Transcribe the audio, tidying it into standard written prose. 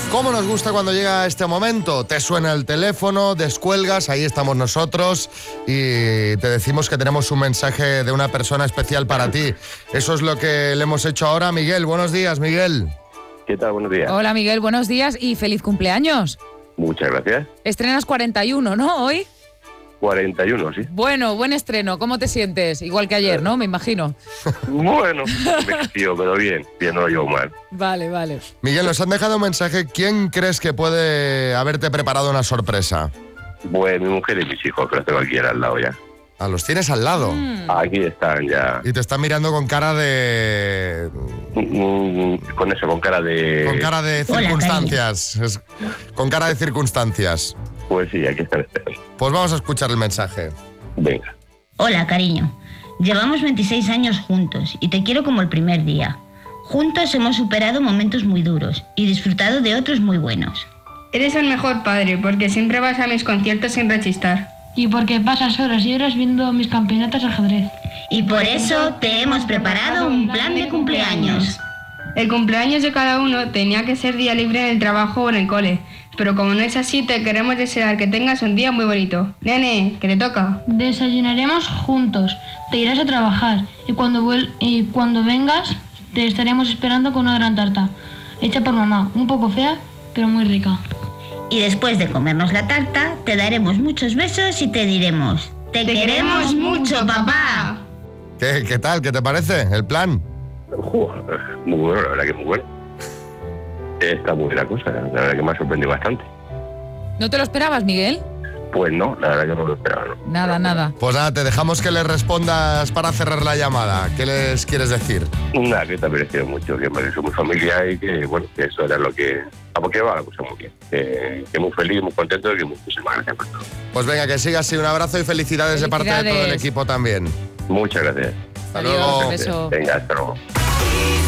¿Cómo nos gusta cuando llega este momento? Te suena el teléfono, descuelgas, ahí estamos nosotros y te decimos que tenemos un mensaje de una persona especial para ti. Eso es lo que le hemos hecho ahora a Miguel. Buenos días, Miguel. ¿Qué tal? Buenos días. Hola, Miguel, buenos días y feliz cumpleaños. Muchas gracias. Estrenas 41, ¿no? Hoy. 41, sí. Bueno, buen estreno. ¿Cómo te sientes? Igual que ayer, ¿no? Me imagino. Bueno, me fío, pero bien, no lo llevo mal. Vale, vale. Miguel, nos han dejado un mensaje. ¿Quién crees que puede haberte preparado una sorpresa? Bueno, mi mujer y mis hijos, que los tengo aquí al lado ya. Ah, los tienes al lado. Aquí están ya. Y te están mirando con cara de... Con eso, con cara de... Con cara de circunstancias. Con cara de circunstancias. Pues sí, aquí están esperando. Pues vamos a escuchar el mensaje. Venga. Hola, cariño. Llevamos 26 años juntos y te quiero como el primer día. Juntos hemos superado momentos muy duros y disfrutado de otros muy buenos. Eres el mejor padre porque siempre vas a mis conciertos sin rechistar. Y porque pasas horas y horas viendo mis campeonatos de ajedrez. Y por eso te hemos preparado un plan de cumpleaños. El cumpleaños de cada uno tenía que ser día libre en el trabajo o en el cole. Pero como no es así, te queremos desear que tengas un día muy bonito. Nene, que te toca. Desayunaremos juntos, te irás a trabajar y cuando vengas te estaremos esperando con una gran tarta, hecha por mamá, un poco fea, pero muy rica. Y después de comernos la tarta, te daremos muchos besos y te diremos: ¡Te queremos mucho, papá! ¿Qué tal? ¿Qué te parece el plan? Muy bueno, la verdad que muy bueno. Está muy buena cosa, la verdad que me ha sorprendido bastante. ¿No te lo esperabas, Miguel? Pues no, la verdad que no lo esperaba. ¿No? Nada. Pues nada, te dejamos que les respondas para cerrar la llamada. ¿Qué les quieres decir? Nada, que te ha parecido mucho, que me pareció muy familiar y que, bueno, que eso era lo que... porque va la cosa muy bien. Que muy feliz, muy contento y que muchísimas gracias por todo. Pues venga, que sigas así. Un abrazo y felicidades de parte de todo el equipo también. Muchas gracias. Hasta Adiós, luego. un beso. Venga, hasta luego.